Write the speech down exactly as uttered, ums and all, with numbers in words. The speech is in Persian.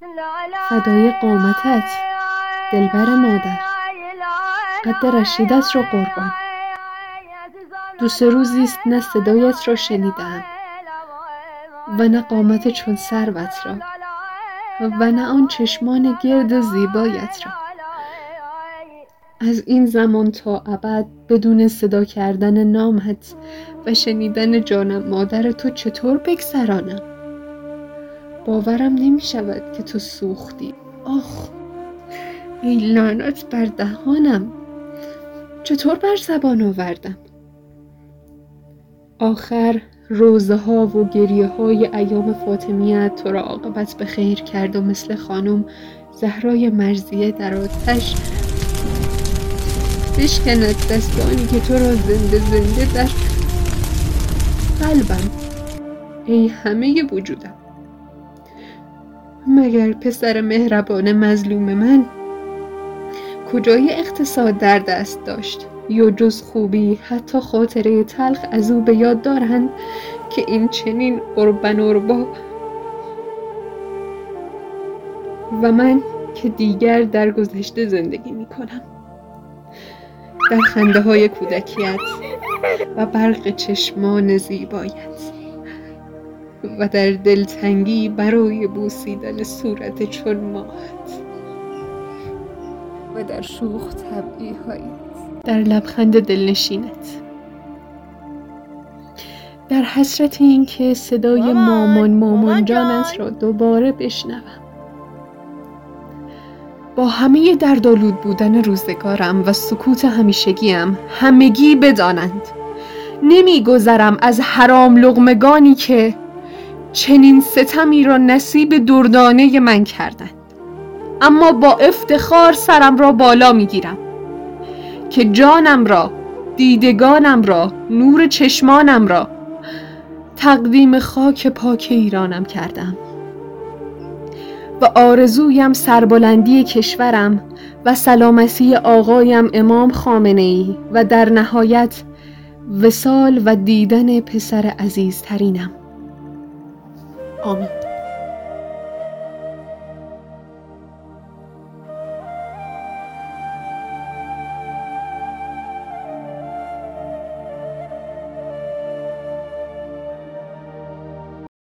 فدای قامتت دلبر مادر، قد رشیدت را قربان. دو سه روزیست نه صدایت را شنیدم و نه قامت چون سروت را و نه آن چشمان گرد زیبایت را. از این زمان تا ابد بدون صدا کردن نامت و شنیدن جانم مادر تو چطور بگذرانم؟ باورم نمی شود که تو سوختی. آخ، ای لعنت بر دهانم، چطور بر زبان آوردم؟ آخر روزه ها و گریه های ایام فاطمیت تو را عاقبت به خیر کرد و مثل خانم زهرای مرضیه در آتش بشکند دستانی که تو را زنده زنده در قلبم، ای همه وجودم. مگر پسر مهربان مظلوم من کجای اقتصاد در دست داشت یا جز خوبی حتی خاطره تلخ از او به یاد دارند که این چنین قربن عربا و من که دیگر در گذشته زندگی می کنم، در خنده های کودکیت و برق چشمان زیبایت و در دلتنگی برای بوسیدن صورت چون ماهت و در شوخ طبعی هایت، در لبخند دلنشینت، در حسرت این که صدای مامان مامان جانت را دوباره بشنوم. با همه دردآلود بودن روزگارم و سکوت همیشگیم همگی بدانند نمیگذرم از حرام لقمگانی که چنین ستمی را نصیب دردانه من کردند، اما با افتخار سرم را بالا میگیرم که جانم را، دیدگانم را، نور چشمانم را تقدیم خاک پاک ایرانم کردم و آرزویم سربلندی کشورم و سلامتی آقایم امام خامنه‌ای و در نهایت وصال و دیدن پسر عزیزترینم. آمین.